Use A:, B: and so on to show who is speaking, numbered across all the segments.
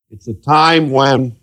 A: It's a time when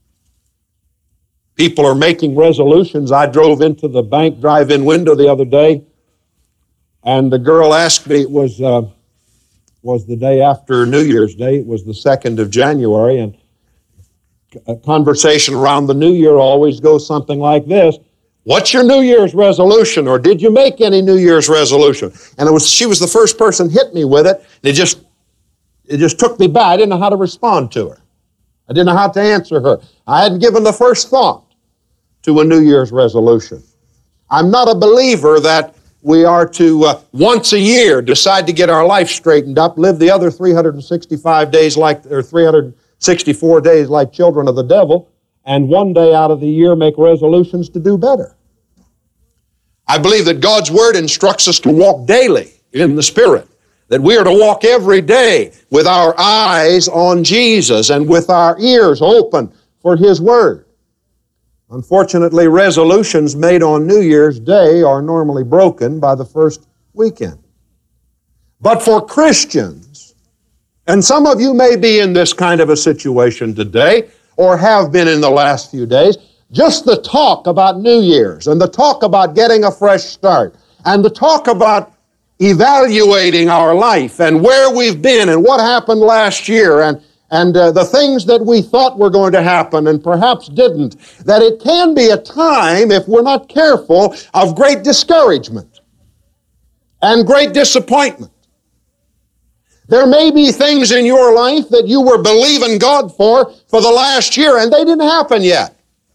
A: people are making resolutions. I drove into the bank drive-in window the other day, and the girl asked me, it was the day after New Year's Day, it was the 2nd of January, and a conversation around the New Year always goes something like this: what's your New Year's resolution, or did you make any New Year's resolution? And she was the first person hit me with it. It just took me back. I didn't know how to respond to her. I didn't know how to answer her. I hadn't given the first thought to a New Year's resolution. I'm not a believer that we are to once a year decide to get our life straightened up, live the other 365 days or 364 days like children of the devil, and one day out of the year make resolutions to do better. I believe that God's Word instructs us to walk daily in the Spirit, that we are to walk every day with our eyes on Jesus and with our ears open for His Word. Unfortunately, resolutions made on New Year's Day are normally broken by the first weekend. But for Christians, and some of you may be in this kind of a situation today, or have been in the last few days, just the talk about New Year's and the talk about getting a fresh start and the talk about evaluating our life and where we've been and what happened last year and the things that we thought were going to happen and perhaps didn't, that it can be a time, if we're not careful, of great discouragement and great disappointment. There may be things in your life that you were believing God for the last year, and they didn't happen yet.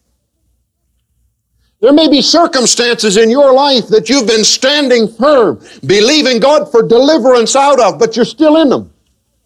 A: There may be circumstances in your life that you've been standing firm, believing God for deliverance out of, but you're still in them.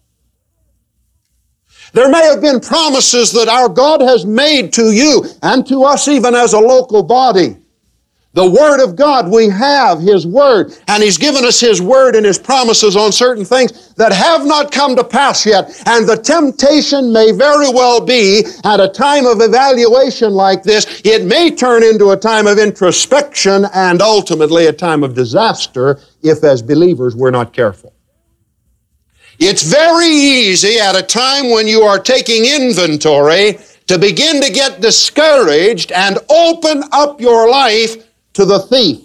A: There may have been promises that our God has made to you and to us even as a local body. The Word of God, we have His Word, and He's given us His Word and His promises on certain things that have not come to pass yet. And the temptation may very well be, at a time of evaluation like this, it may turn into a time of introspection and ultimately a time of disaster if, as believers, we're not careful. It's very easy at a time when you are taking inventory to begin to get discouraged and open up your life to the thief.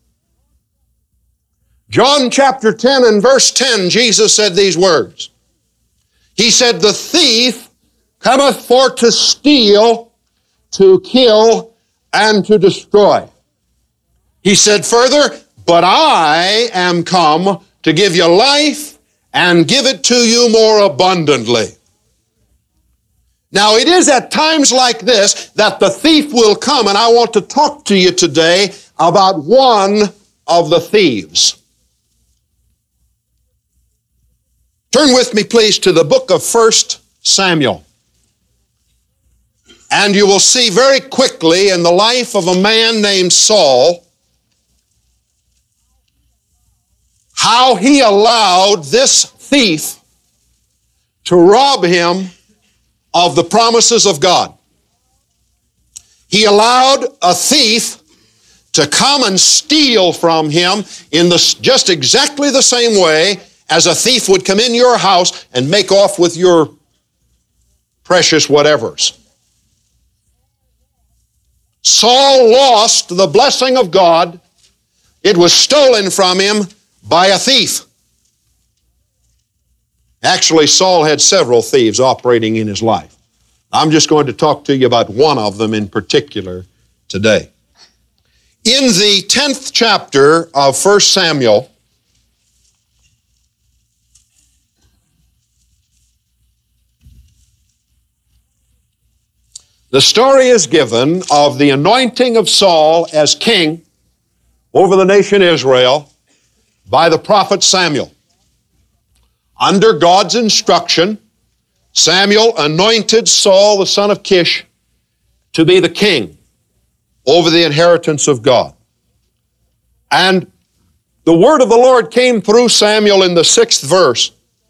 A: John chapter 10 and verse 10, Jesus said these words. He said, "The thief cometh for to steal, to kill, and to destroy." He said further, "But I am come to give you life and give it to you more abundantly." Now, it is at times like this that the thief will come, and I want to talk to you today about one of the thieves. Turn with me, please, to the book of 1 Samuel. And you will see very quickly in the life of a man named Saul how he allowed this thief to rob him of the promises of God. He allowed a thief to come and steal from him in just exactly the same way as a thief would come in your house and make off with your precious whatevers. Saul lost the blessing of God. It was stolen from him by a thief. Actually, Saul had several thieves operating in his life. I'm just going to talk to you about one of them in particular today. In the 10th chapter of 1 Samuel, the story is given of the anointing of Saul as king over the nation Israel by the prophet Samuel. Under God's instruction, Samuel anointed Saul, the son of Kish, to be the king over the inheritance of God. And the word of the Lord came through Samuel in the 6th verse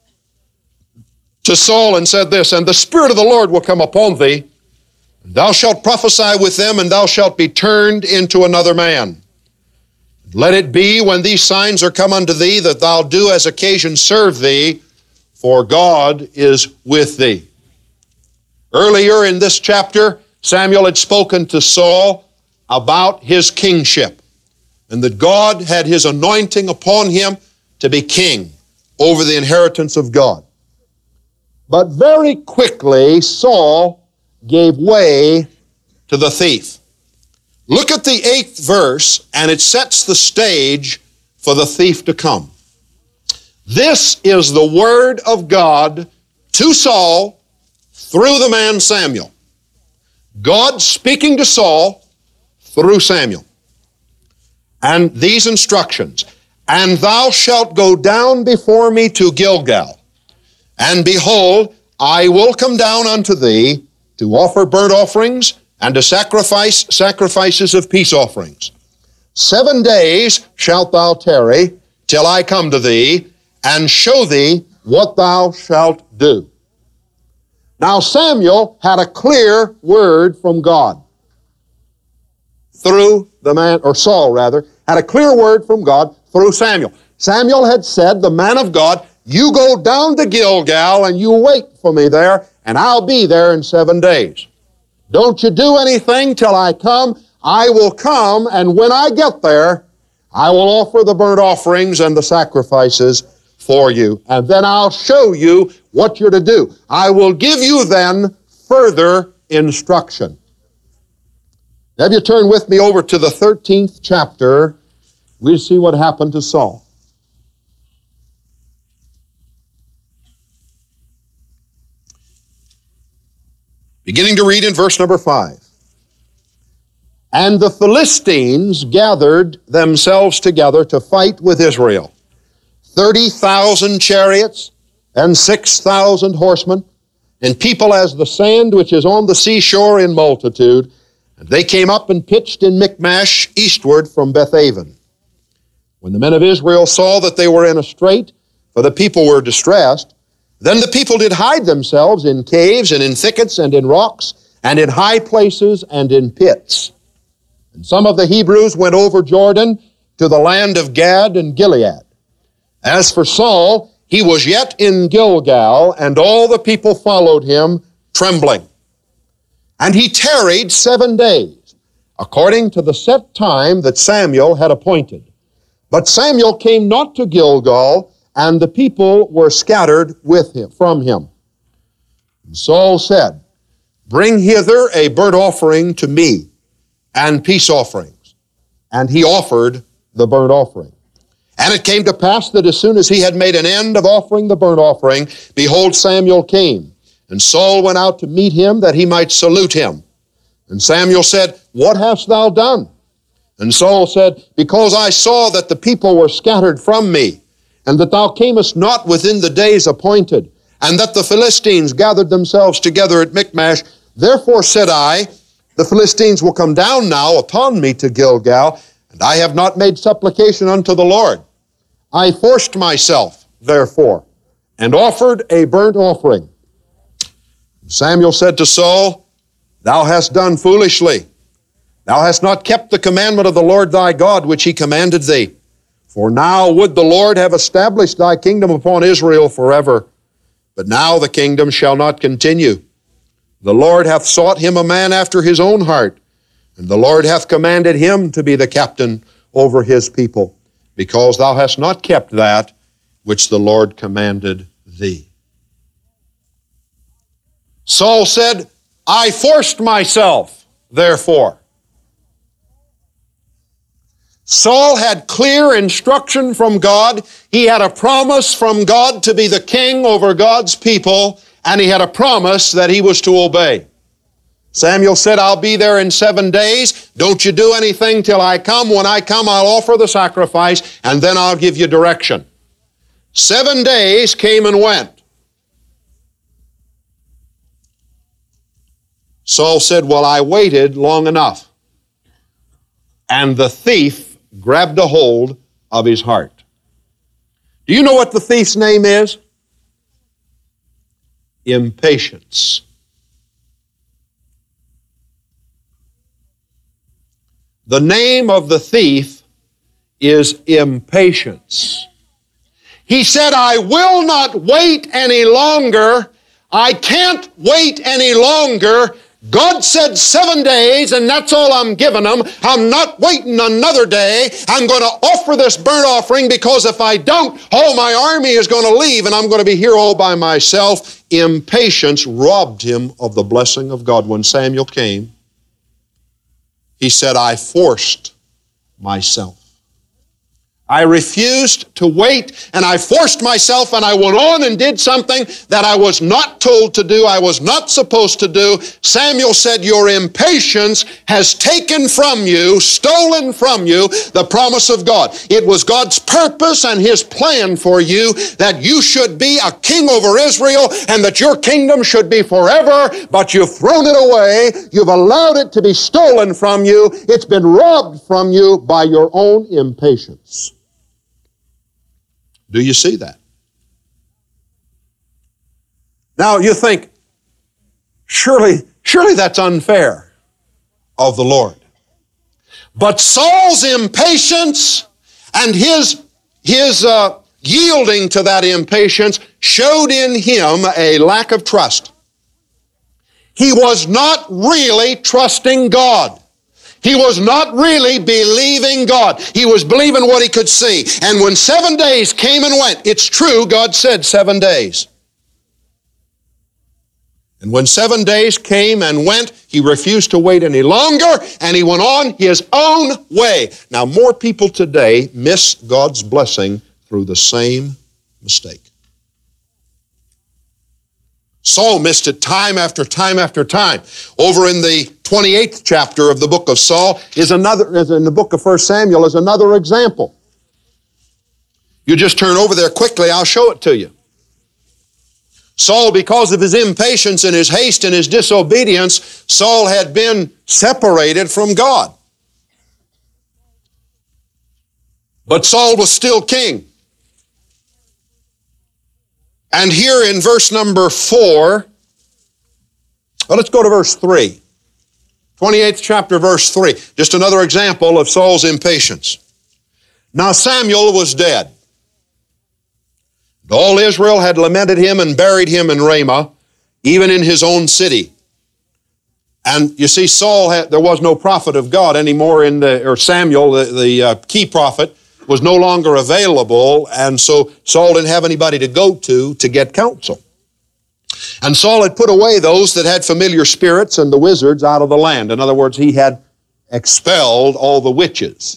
A: to Saul and said this, "And the Spirit of the Lord will come upon thee, and thou shalt prophesy with them, and thou shalt be turned into another man. Let it be when these signs are come unto thee that thou do as occasion serve thee, for God is with thee." Earlier in this chapter, Samuel had spoken to Saul about his kingship, and that God had his anointing upon him to be king over the inheritance of God. But very quickly, Saul gave way to the thief. Look at the 8th verse, and it sets the stage for the thief to come. This is the word of God to Saul through the man Samuel. God speaking to Saul through Samuel. And these instructions, and thou shalt go down before me to Gilgal, and behold, I will come down unto thee to offer burnt offerings and to sacrifice sacrifices of peace offerings. 7 days shalt thou tarry till I come to thee and show thee what thou shalt do. Now Samuel had a clear word from God through the man, or Saul rather, had a clear word from God through Samuel. Samuel had said, the man of God, you go down to Gilgal and you wait for me there, and I'll be there in 7 days. Don't you do anything till I come. I will come, and when I get there, I will offer the burnt offerings and the sacrifices for you, and then I'll show you what you're to do. I will give you then further instruction. Have you turn with me over to the 13th chapter. We'll see what happened to Saul. Beginning to read in verse number 5. And the Philistines gathered themselves together to fight with Israel. 30,000 chariots and 6,000 horsemen, and people as the sand which is on the seashore in multitude. And they came up and pitched in Michmash eastward from Bethaven. When the men of Israel saw that they were in a strait, for the people were distressed, then the people did hide themselves in caves and in thickets and in rocks and in high places and in pits. And some of the Hebrews went over Jordan to the land of Gad and Gilead. As for Saul, he was yet in Gilgal, and all the people followed him, trembling. And he tarried 7 days, according to the set time that Samuel had appointed. But Samuel came not to Gilgal, and the people were scattered with him, from him. And Saul said, bring hither a burnt offering to me, and peace offerings. And he offered the burnt offering. And it came to pass that as soon as he had made an end of offering the burnt offering, behold, Samuel came. And Saul went out to meet him, that he might salute him. And Samuel said, what hast thou done? And Saul said, because I saw that the people were scattered from me, and that thou camest not within the days appointed, and that the Philistines gathered themselves together at Michmash, therefore said I, the Philistines will come down now upon me to Gilgal, and I have not made supplication unto the Lord. I forced myself, therefore, and offered a burnt offering. Samuel said to Saul, thou hast done foolishly. Thou hast not kept the commandment of the Lord thy God, which he commanded thee. For now would the Lord have established thy kingdom upon Israel forever. But now the kingdom shall not continue. The Lord hath sought him a man after his own heart, and the Lord hath commanded him to be the captain over his people, because thou hast not kept that which the Lord commanded thee. Saul said, I forced myself, therefore. Saul had clear instruction from God. He had a promise from God to be the king over God's people, and he had a promise that he was to obey. Samuel said, I'll be there in 7 days. Don't you do anything till I come. When I come, I'll offer the sacrifice, and then I'll give you direction. 7 days came and went. Saul said, well, I waited long enough. And the thief grabbed a hold of his heart. Do you know what the thief's name is? Impatience. The name of the thief is impatience. He said, I will not wait any longer. I can't wait any longer. God said 7 days, and that's all I'm giving them. I'm not waiting another day. I'm going to offer this burnt offering, because if I don't, all my army is going to leave, and I'm going to be here all by myself. Impatience robbed him of the blessing of God. When Samuel came, he said, I forced myself. I refused to wait, and I forced myself, and I went on and did something that I was not told to do, I was not supposed to do. Samuel said, your impatience has taken from you, stolen from you, the promise of God. It was God's purpose and His plan for you that you should be a king over Israel and that your kingdom should be forever, but you've thrown it away. You've allowed it to be stolen from you. It's been robbed from you by your own impatience. Do you see that? Now you think, surely that's unfair of the Lord. But Saul's impatience and his yielding to that impatience showed in him a lack of trust. He was not really trusting God. He was not really believing God. He was believing what he could see. And when 7 days came and went, it's true, God said 7 days. And when 7 days came and went, he refused to wait any longer, and he went on his own way. Now, more people today miss God's blessing through the same mistake. Saul missed it time after time after time. Over in the 28th chapter of the book of Saul is another, as in the book of 1 Samuel, is another example. You just turn over there quickly, I'll show it to you. Saul, because of his impatience and his haste and his disobedience, Saul had been separated from God. But Saul was still king. And here in verse number 4, well, let's go to verse 3. 28th chapter, verse 3. Just another example of Saul's impatience. Now Samuel was dead. All Israel had lamented him and buried him in Ramah, even in his own city. And you see, there was no prophet of God anymore Samuel, the key prophet, was no longer available, and so Saul didn't have anybody to go to get counsel. And Saul had put away those that had familiar spirits and the wizards out of the land. In other words, he had expelled all the witches.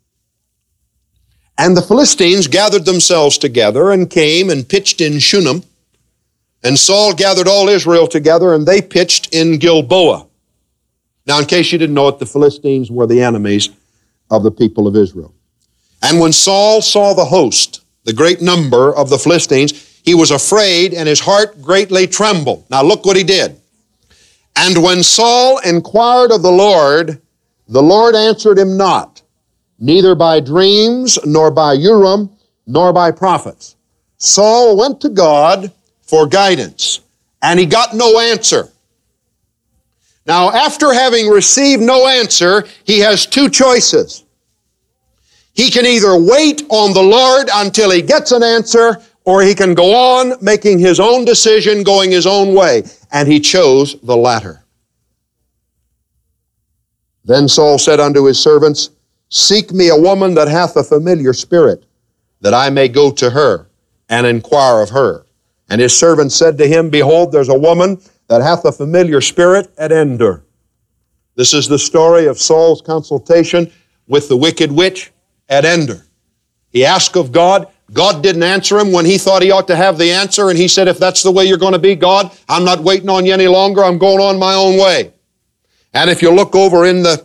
A: And the Philistines gathered themselves together and came and pitched in Shunem. And Saul gathered all Israel together, and they pitched in Gilboa. Now, in case you didn't know it, the Philistines were the enemies of the people of Israel. And when Saul saw the host, the great number of the Philistines, he was afraid, and his heart greatly trembled. Now look what he did. And when Saul inquired of the Lord answered him not, neither by dreams, nor by Urim, nor by prophets. Saul went to God for guidance, and he got no answer. Now, after having received no answer, he has two choices. He can either wait on the Lord until he gets an answer, or he can go on making his own decision, going his own way. And he chose the latter. Then Saul said unto his servants, Seek me a woman that hath a familiar spirit, that I may go to her and inquire of her. And his servant said to him, Behold, there's a woman that hath a familiar spirit at Endor. This is the story of Saul's consultation with the wicked witch at Endor. He asked of God. God didn't answer him when he thought he ought to have the answer, and he said, if that's the way you're going to be, God, I'm not waiting on you any longer. I'm going on my own way. And if you look over in the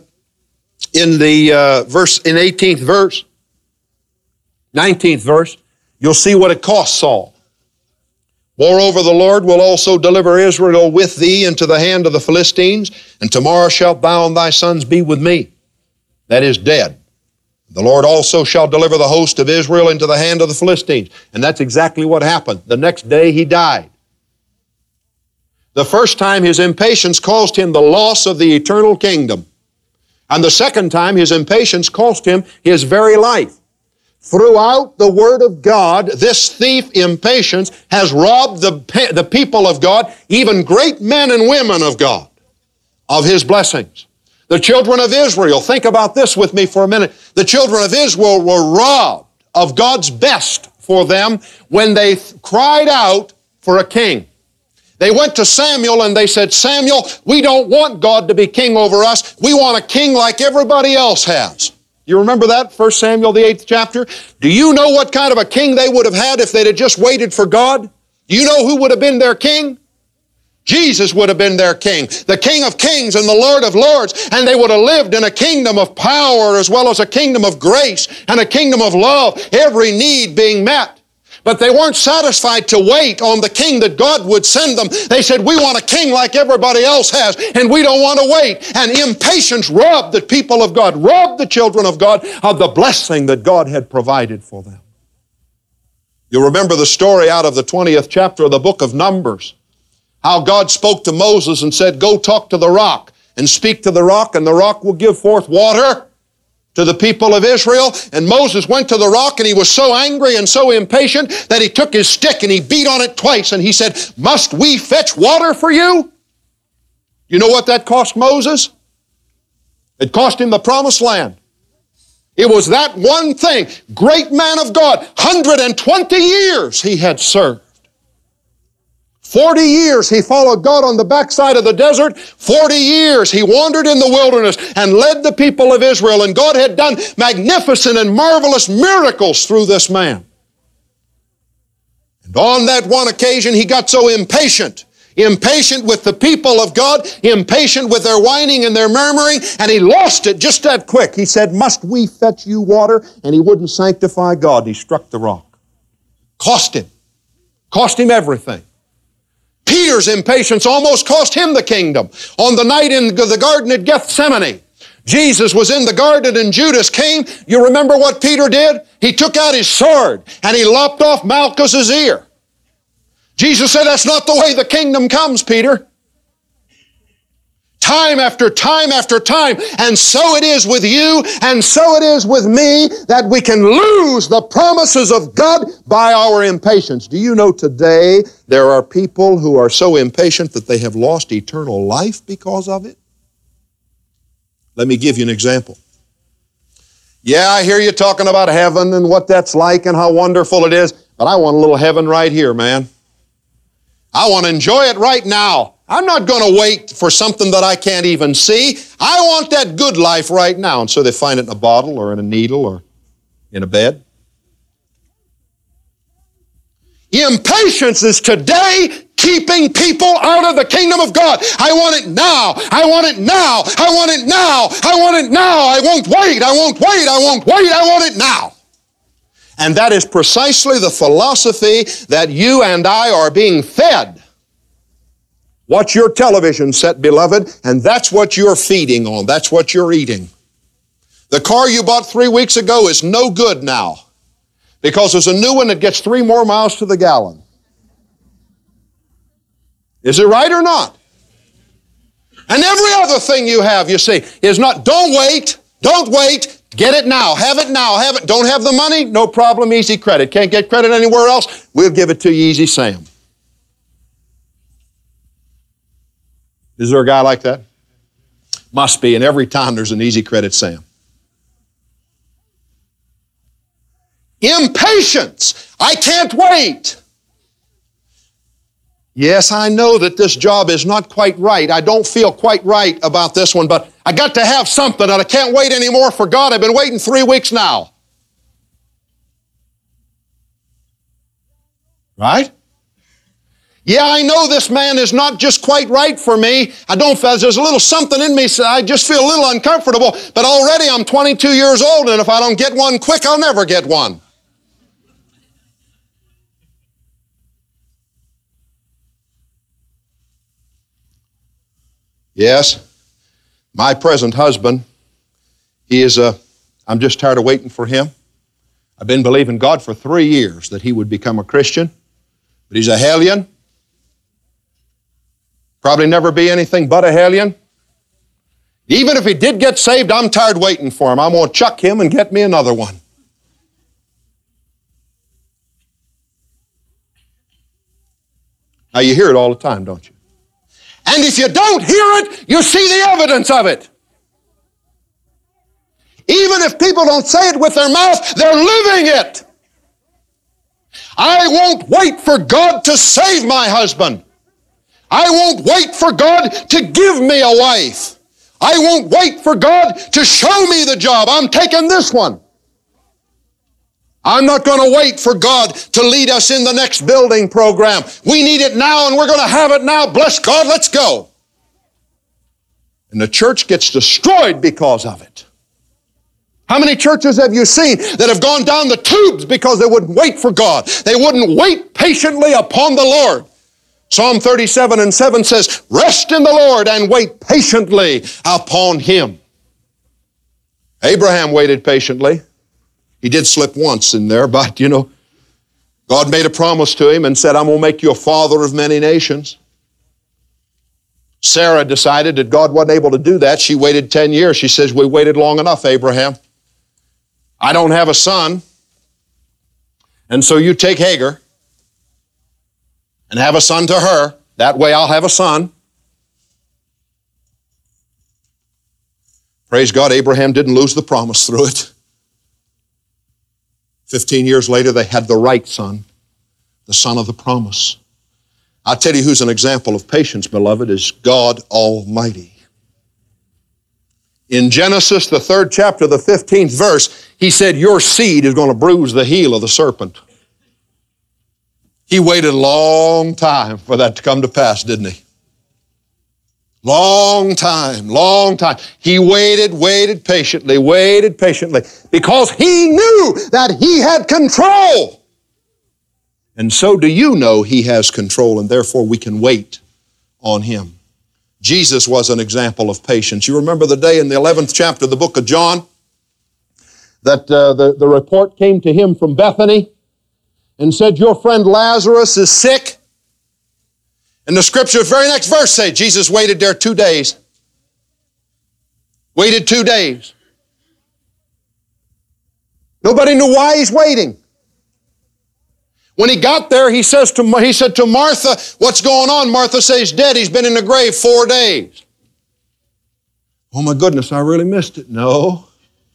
A: 18th verse, 19th verse, you'll see what it cost Saul. Moreover, the Lord will also deliver Israel with thee into the hand of the Philistines, and tomorrow shalt thou and thy sons be with me. That is dead. The Lord also shall deliver the host of Israel into the hand of the Philistines. And that's exactly what happened. The next day he died. The first time his impatience caused him the loss of the eternal kingdom. And the second time his impatience cost him his very life. Throughout the Word of God, this thief, impatience, has robbed the people of God, even great men and women of God, of His blessings. The children of Israel, think about this with me for a minute. The children of Israel were robbed of God's best for them when they cried out for a king. They went to Samuel and they said, Samuel, we don't want God to be king over us. We want a king like everybody else has. You remember that, 1 Samuel, the 8th chapter? Do you know what kind of a king they would have had if they'd have just waited for God? Do you know who would have been their king? Jesus would have been their king, the King of Kings and the Lord of Lords, and they would have lived in a kingdom of power as well as a kingdom of grace and a kingdom of love, every need being met. But they weren't satisfied to wait on the king that God would send them. They said, we want a king like everybody else has, and we don't want to wait. And impatience robbed the people of God, robbed the children of God of the blessing that God had provided for them. You remember the story out of the 20th chapter of the book of Numbers, how God spoke to Moses and said, go talk to the rock and speak to the rock, and the rock will give forth water to the people of Israel. And Moses went to the rock, and he was so angry and so impatient that he took his stick and he beat on it twice, and he said, must we fetch water for you? You know what that cost Moses? It cost him the promised land. It was that one thing. Great man of God, 120 years he had served. 40 years he followed God on the backside of the desert. 40 years he wandered in the wilderness and led the people of Israel. And God had done magnificent and marvelous miracles through this man. And on that one occasion he got so impatient with the people of God, impatient with their whining and their murmuring, and he lost it just that quick. He said, must we fetch you water? And he wouldn't sanctify God. He struck the rock. Cost him everything. Peter's impatience almost cost him the kingdom. On the night in the garden at Gethsemane, Jesus was in the garden and Judas came. You remember what Peter did? He took out his sword and he lopped off Malchus's ear. Jesus said, that's not the way the kingdom comes, Peter. Time after time after time. And so it is with you, and so it is with me, that we can lose the promises of God by our impatience. Do you know today there are people who are so impatient that they have lost eternal life because of it? Let me give you an example. Yeah, I hear you talking about heaven and what that's like and how wonderful it is, but I want a little heaven right here, man. I want to enjoy it right now. I'm not going to wait for something that I can't even see. I want that good life right now. And so they find it in a bottle or in a needle or in a bed. Impatience is today keeping people out of the kingdom of God. I want it now. I want it now. I want it now. I want it now. I won't wait. I won't wait. I won't wait. I want it now. And that is precisely the philosophy that you and I are being fed. Watch your television set, beloved, and that's what you're feeding on. That's what you're eating. The car you bought 3 weeks ago is no good now because there's a new one that gets 3 more miles to the gallon. Is it right or not? And every other thing you have, you see, is not, don't wait, get it now, have it now, have it. Don't have the money? No problem, easy credit. Can't get credit anywhere else? We'll give it to you, easy Sam. Is there a guy like that? Must be, and every time there's an easy credit Sam. Impatience. I can't wait. Yes, I know that this job is not quite right. I don't feel quite right about this one, but I got to have something and I can't wait anymore for God. I've been waiting 3 weeks now. Right? Yeah, I know this man is not just quite right for me. There's a little something in me, so I just feel a little uncomfortable, but already I'm 22 years old, and if I don't get one quick, I'll never get one. Yes, my present husband, I'm just tired of waiting for him. I've been believing God for 3 years that he would become a Christian, but he's a hellion. Probably never be anything but a hellion. Even if he did get saved, I'm tired waiting for him. I'm going to chuck him and get me another one. Now you hear it all the time, don't you? And if you don't hear it, you see the evidence of it. Even if people don't say it with their mouth, they're living it. I won't wait for God to save my husband. I won't wait for God to give me a wife. I won't wait for God to show me the job. I'm taking this one. I'm not going to wait for God to lead us in the next building program. We need it now and we're going to have it now. Bless God, let's go. And the church gets destroyed because of it. How many churches have you seen that have gone down the tubes because they wouldn't wait for God? They wouldn't wait patiently upon the Lord. Psalm 37:7 says, rest in the Lord and wait patiently upon Him. Abraham waited patiently. He did slip once in there, but God made a promise to him and said, I'm going to make you a father of many nations. Sarah decided that God wasn't able to do that. She waited 10 years. She says, we waited long enough, Abraham. I don't have a son. And so you take Hagar and have a son to her. That way I'll have a son. Praise God, Abraham didn't lose the promise through it. 15 years later, they had the right son, the son of the promise. I'll tell you who's an example of patience, beloved, is God Almighty. In Genesis, the 3rd chapter, the 15th verse, He said, your seed is going to bruise the heel of the serpent. He waited a long time for that to come to pass, didn't He? Long time. He waited patiently, because He knew that He had control. And so do you know He has control, and therefore we can wait on Him. Jesus was an example of patience. You remember the day in the 11th chapter of the book of John that the report came to Him from Bethany and said, your friend Lazarus is sick. And the scripture, the very next verse say, Jesus waited there 2 days. Waited 2 days. Nobody knew why He's waiting. When He got there, He said to Martha, what's going on? Martha says, he's dead. He's been in the grave 4 days. Oh my goodness, I really missed it. No.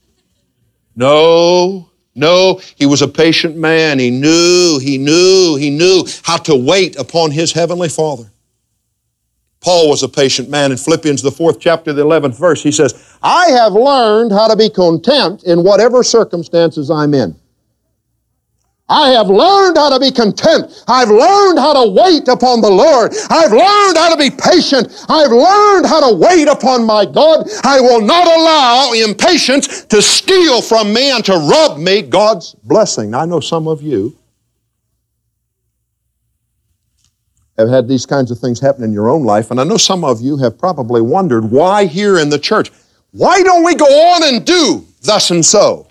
A: He was a patient man. He knew how to wait upon His heavenly Father. Paul was a patient man. In Philippians, the 4th chapter, the 11th verse, he says, I have learned how to be content in whatever circumstances I'm in. I have learned how to be content. I've learned how to wait upon the Lord. I've learned how to be patient. I've learned how to wait upon my God. I will not allow impatience to steal from me and to rob me God's blessing. Now, I know some of you have had these kinds of things happen in your own life, and I know some of you have probably wondered why here in the church, why don't we go on and do thus and so?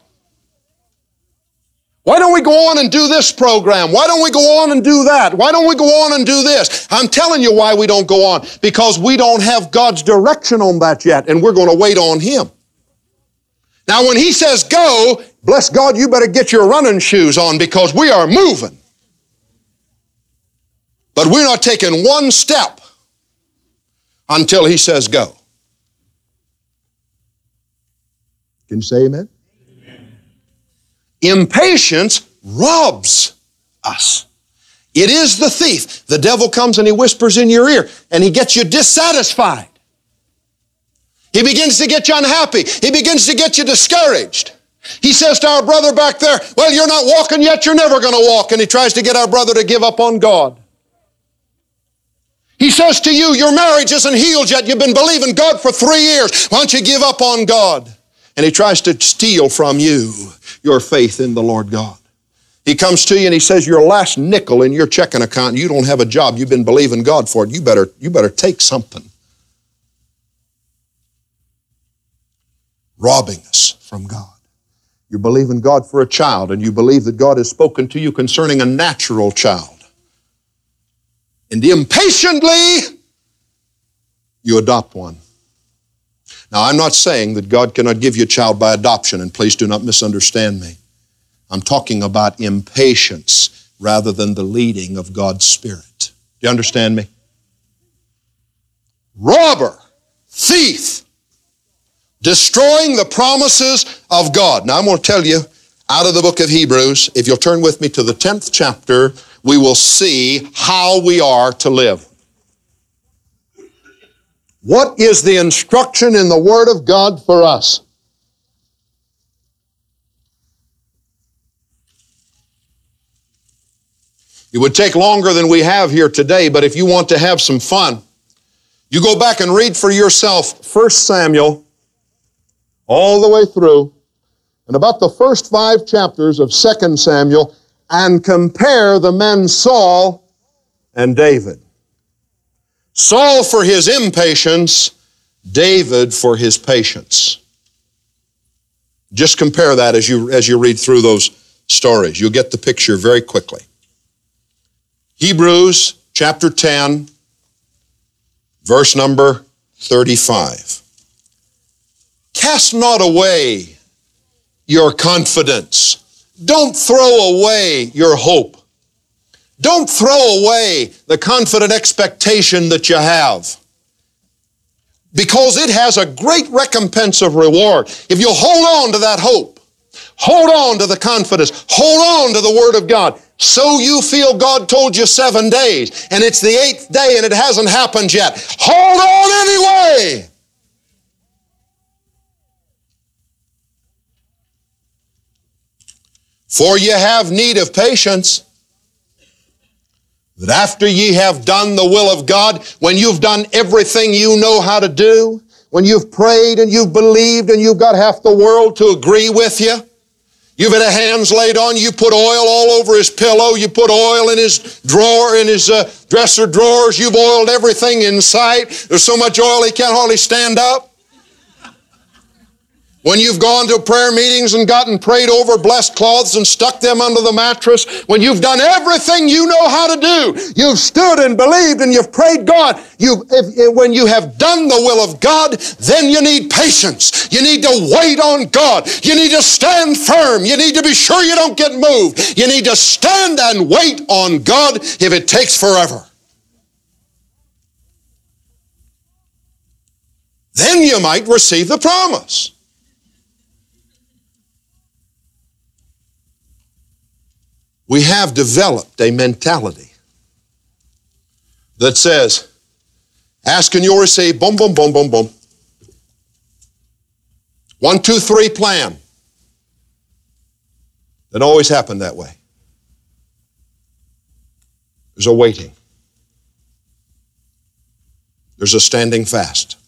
A: Why don't we go on and do this program? Why don't we go on and do that? Why don't we go on and do this? I'm telling you why we don't go on. Because we don't have God's direction on that yet, and we're going to wait on Him. Now, when He says go, bless God, you better get your running shoes on because we are moving. But we're not taking one step until He says go. Can you say amen? Impatience robs us. It is the thief. The devil comes and he whispers in your ear and he gets you dissatisfied. He begins to get you unhappy. He begins to get you discouraged. He says to our brother back there, well, you're not walking yet, you're never going to walk. And he tries to get our brother to give up on God. He says to you, your marriage isn't healed yet. You've been believing God for 3 years. Why don't you give up on God? And he tries to steal from you your faith in the Lord God. He comes to you and he says, your last nickel in your checking account, you don't have a job. You've been believing God for it. You better take something. Robbing us from God. You're believing God for a child, and you believe that God has spoken to you concerning a natural child. And impatiently, you adopt one. Now, I'm not saying that God cannot give you a child by adoption, and please do not misunderstand me. I'm talking about impatience rather than the leading of God's Spirit. Do you understand me? Robber, thief, destroying the promises of God. Now I'm going to tell you out of the book of Hebrews, if you'll turn with me to the 10th chapter, we will see how we are to live. What is the instruction in the Word of God for us? It would take longer than we have here today, but if you want to have some fun, you go back and read for yourself 1 Samuel all the way through, and about the first 5 chapters of 2 Samuel, and compare the men Saul and David. Saul for his impatience, David for his patience. Just compare that as you read through those stories. You'll get the picture very quickly. Hebrews chapter 10, verse number 35. Cast not away your confidence. Don't throw away your hope. Don't throw away the confident expectation that you have, because it has a great recompense of reward. If you'll hold on to that hope, hold on to the confidence, hold on to the Word of God. So you feel God told you 7 days, and it's the 8th day and it hasn't happened yet. Hold on anyway. For ye have need of patience, that after ye have done the will of God, when you've done everything you know how to do, when you've prayed and you've believed and you've got half the world to agree with you, you've had hands laid on you, put oil all over his pillow, you put oil in his drawer, in his dresser drawers, you've oiled everything in sight. There's so much oil he can't hardly stand up. When you've gone to prayer meetings and gotten prayed over blessed cloths and stuck them under the mattress, when you've done everything you know how to do, you've stood and believed and you've prayed God, when you have done the will of God, then you need patience. You need to wait on God. You need to stand firm. You need to be sure you don't get moved. You need to stand and wait on God if it takes forever. Then you might receive the promise. We have developed a mentality that says, ask and you'll receive, boom, boom, boom, boom, boom. 1, 2, 3 plan. It always happened that way. There's a waiting. There's a standing fast.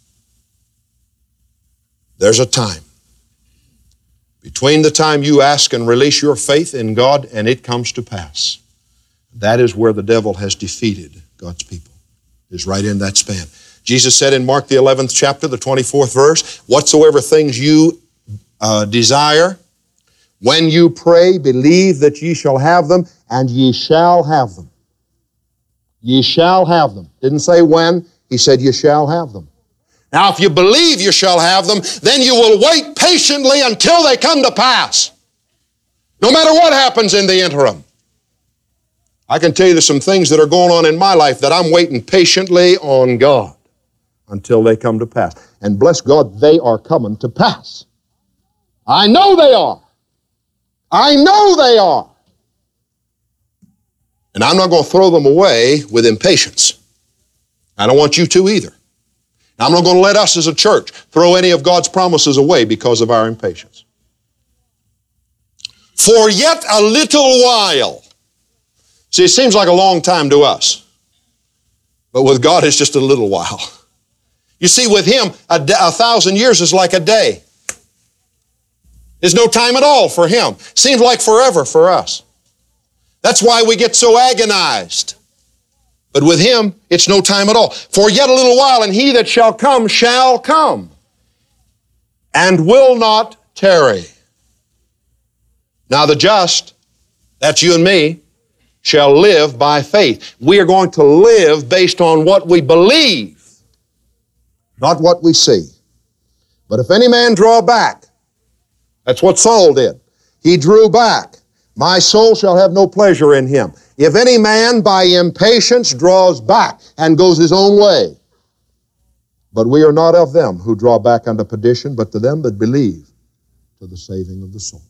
A: There's a time. Between the time you ask and release your faith in God and it comes to pass. That is where the devil has defeated God's people, is right in that span. Jesus said in Mark the 11th chapter, the 24th verse, whatsoever things you desire, when you pray, believe that ye shall have them, and ye shall have them. Ye shall have them. Didn't say when, he said you shall have them. Now, if you believe you shall have them, then you will wait patiently until they come to pass, no matter what happens in the interim. I can tell you there's some things that are going on in my life that I'm waiting patiently on God until they come to pass. And bless God, they are coming to pass. I know they are. I know they are. And I'm not going to throw them away with impatience. I don't want you to either. I'm not going to let us as a church throw any of God's promises away because of our impatience. For yet a little while. See, it seems like a long time to us. But with God, it's just a little while. You see, with Him, 1,000 years is like a day. There's no time at all for Him. Seems like forever for us. That's why we get so agonized. But with Him, it's no time at all. For yet a little while, and He that shall come, and will not tarry. Now the just, that's you and me, shall live by faith. We are going to live based on what we believe, not what we see. But if any man draw back, that's what Saul did. He drew back. My soul shall have no pleasure in him. If any man by impatience draws back and goes his own way, but we are not of them who draw back unto perdition, but to them that believe to the saving of the soul.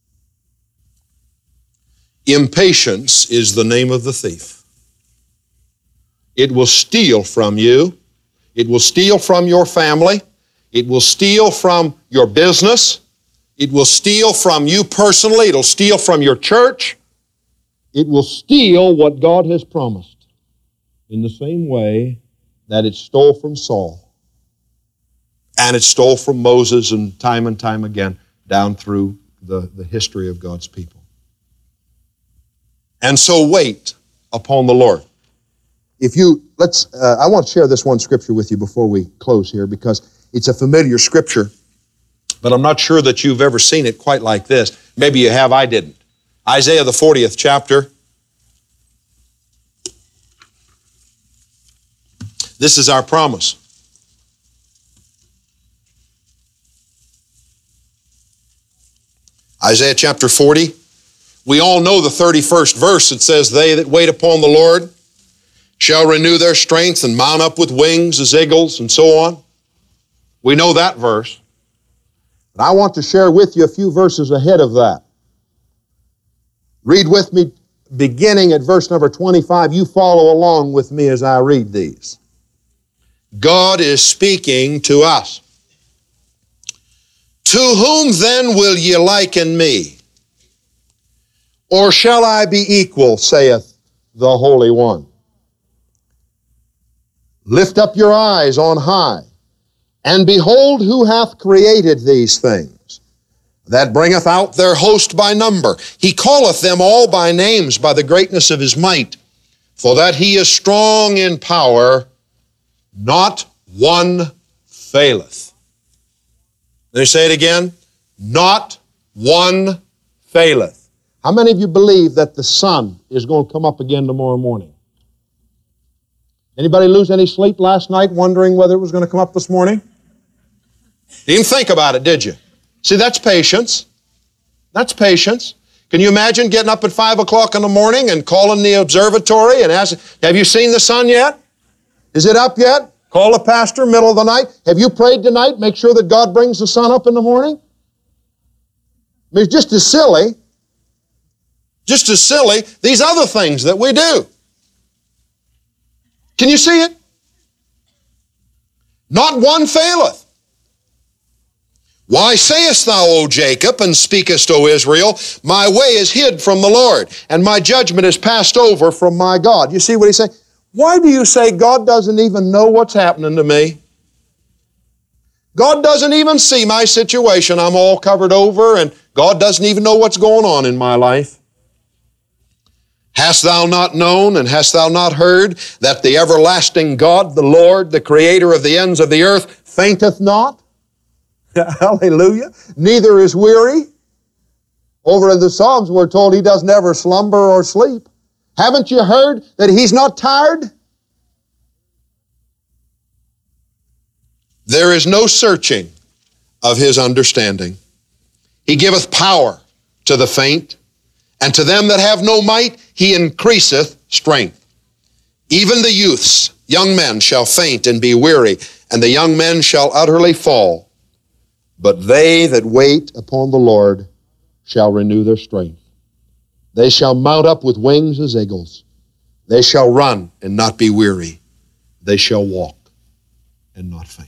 A: Impatience is the name of the thief. It will steal from you. It will steal from your family. It will steal from your business. It will steal from you personally. It'll steal from your church. It will steal what God has promised in the same way that it stole from Saul. And it stole from Moses and time again down through the history of God's people. And so wait upon the Lord. I want to share this one scripture with you before we close here because it's a familiar scripture, but I'm not sure that you've ever seen it quite like this. Maybe you have, I didn't. Isaiah the 40th chapter. This is our promise. Isaiah chapter 40. We all know the 31st verse. It says, they that wait upon the Lord shall renew their strength and mount up with wings as eagles and so on. We know that verse. But I want to share with you a few verses ahead of that. Read with me beginning at verse number 25. You follow along with me as I read these. God is speaking to us. To whom then will ye liken me? Or shall I be equal, saith the Holy One? Lift up your eyes on high, and behold who hath created these things, that bringeth out their host by number. He calleth them all by names by the greatness of his might, for that he is strong in power, not one faileth. Let me say it again. Not one faileth. How many of you believe that the sun is going to come up again tomorrow morning? Anybody lose any sleep last night wondering whether it was going to come up this morning? You didn't think about it, did you? See, that's patience. That's patience. Can you imagine getting up at 5 o'clock in the morning and calling the observatory and asking, have you seen the sun yet? Is it up yet? Call the pastor middle of the night. Have you prayed tonight? Make sure that God brings the sun up in the morning. I mean, it's just as silly these other things that we do. Can you see it? Not one faileth. Why sayest thou, O Jacob, and speakest, O Israel, my way is hid from the Lord, and my judgment is passed over from my God? You see what he's saying? Why do you say God doesn't even know what's happening to me? God doesn't even see my situation. I'm all covered over, and God doesn't even know what's going on in my life. Hast thou not known and hast thou not heard that the everlasting God, the Lord, the creator of the ends of the earth, fainteth not? Hallelujah. Neither is weary. Over in the Psalms we're told he does never slumber or sleep. Haven't you heard that he's not tired? There is no searching of his understanding. He giveth power to the faint, and to them that have no might, he increaseth strength. Even the youths, young men, shall faint and be weary, and the young men shall utterly fall. But they that wait upon the Lord shall renew their strength. They shall mount up with wings as eagles. They shall run and not be weary. They shall walk and not faint.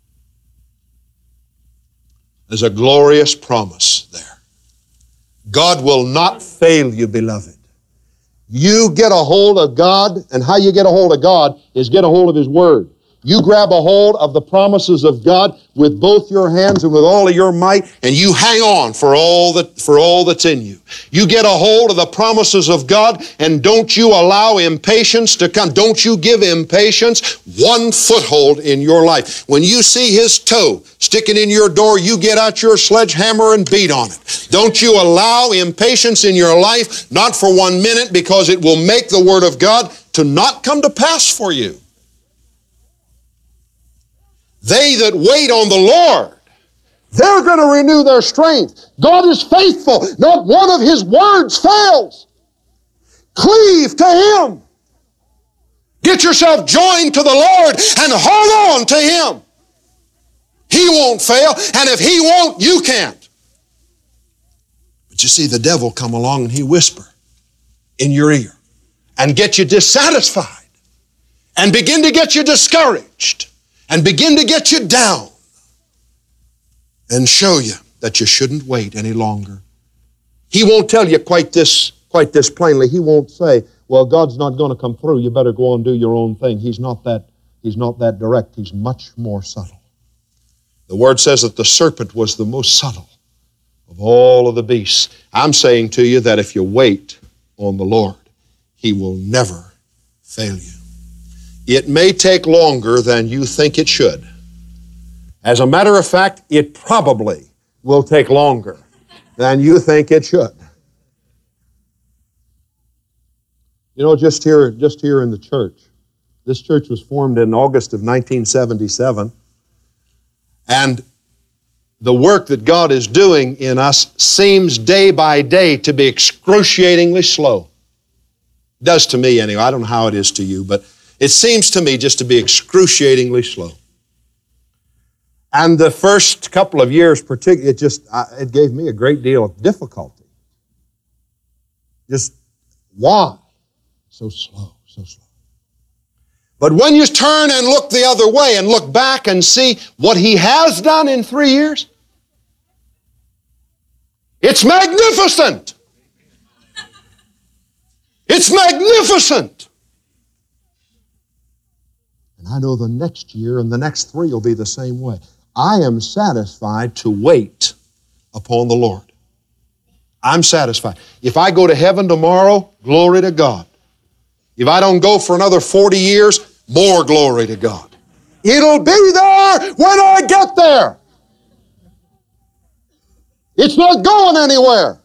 A: There's a glorious promise there. God will not fail you, beloved. You get a hold of God, and how you get a hold of God is get a hold of His Word. You grab a hold of the promises of God with both your hands and with all of your might, and you hang on for all that's in you. You get a hold of the promises of God, and don't you allow impatience to come. Don't you give impatience one foothold in your life. When you see his toe sticking in your door, you get out your sledgehammer and beat on it. Don't you allow impatience in your life, not for 1 minute, because it will make the Word of God to not come to pass for you. They that wait on the Lord, They're going to renew their strength. God is faithful. Not one of His words fails. Cleave to Him. Get yourself joined to the Lord and hold on to Him. He won't fail, and if He won't, you can't. But you see, the devil come along and he whisper in your ear and get you dissatisfied and begin to get you discouraged and begin to get you down and show you that you shouldn't wait any longer. He won't tell you quite this plainly. He won't say, well, God's not going to come through. You better go on and do your own thing. He's not that direct. He's much more subtle. The Word says that the serpent was the most subtle of all of the beasts. I'm saying to you that if you wait on the Lord, He will never fail you. It may take longer than you think it should. As a matter of fact, it probably will take longer than you think it should. You know, just here in the church, this church was formed in August of 1977, and the work that God is doing in us seems day by day to be excruciatingly slow. It does to me anyway. I don't know how it is to you, but it seems to me just to be excruciatingly slow. And the first couple of years particularly, it gave me a great deal of difficulty. Just why? So slow, so slow. But when you turn and look the other way and look back and see what He has done in 3 years, it's magnificent. It's magnificent. And I know the next year and the next 3 will be the same way. I am satisfied to wait upon the Lord. I'm satisfied. If I go to heaven tomorrow, glory to God. If I don't go for another 40 years, more glory to God. It'll be there when I get there. It's not going anywhere.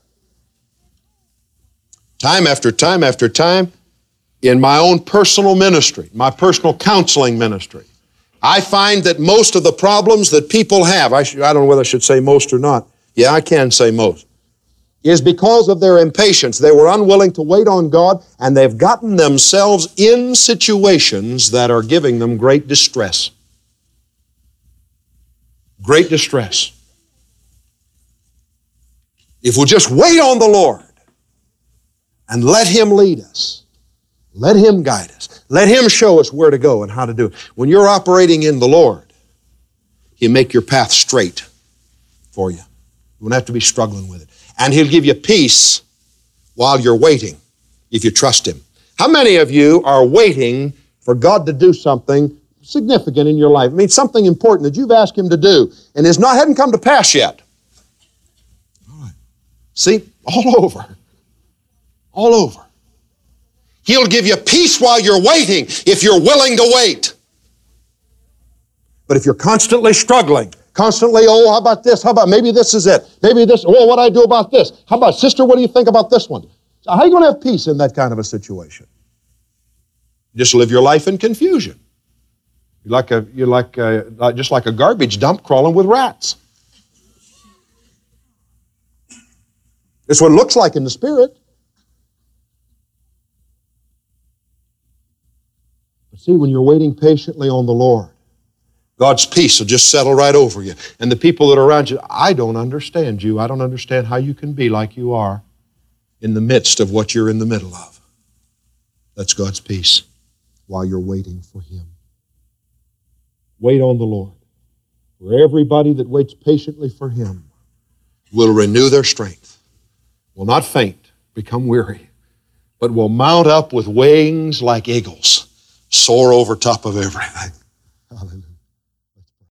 A: Time after time after time, in my own personal ministry, my personal counseling ministry, I find that most of the problems that people have, I don't know whether I should say most or not, yeah, I can say most, is because of their impatience. They were unwilling to wait on God, and they've gotten themselves in situations that are giving them great distress. Great distress. If we'll just wait on the Lord and let Him lead us, let Him guide us, let Him show us where to go and how to do it. When you're operating in the Lord, He'll make your path straight for you. You won't have to be struggling with it. And He'll give you peace while you're waiting, if you trust Him. How many of you are waiting for God to do something significant in your life? I mean, something important that you've asked Him to do and hadn't come to pass yet. All right. See, all over. All over. He'll give you peace while you're waiting if you're willing to wait. But if you're constantly struggling, constantly, oh, how about this? How about maybe this is it? Maybe this, oh, what do I do about this? How about, sister, what do you think about this one? So how are you going to have peace in that kind of a situation? Just live your life in confusion. You're just like a garbage dump crawling with rats. That's what it looks like in the spirit. But see, when you're waiting patiently on the Lord, God's peace will just settle right over you. And the people that are around you, I don't understand you. I don't understand how you can be like you are in the midst of what you're in the middle of. That's God's peace while you're waiting for Him. Wait on the Lord. For everybody that waits patiently for Him will renew their strength, will not faint, become weary, but will mount up with wings like eagles, soar over top of everything. Hallelujah.